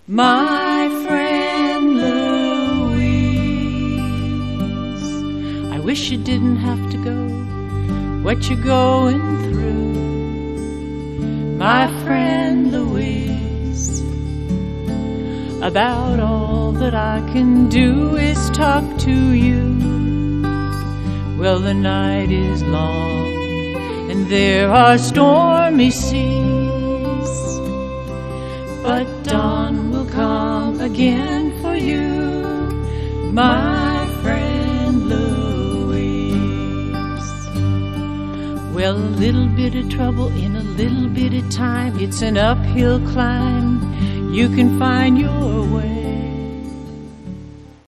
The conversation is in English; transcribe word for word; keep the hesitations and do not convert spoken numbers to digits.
my friend Louise. I wish you didn't have to go what you're going through, my friend Louise. About all that I can do is talk to you. Well, the night is long and there are stormy seas, but dawn will come again for you, my friend Louise. Well, a little bit of trouble in a little bit of time, it's an uphill climb. You can find your way.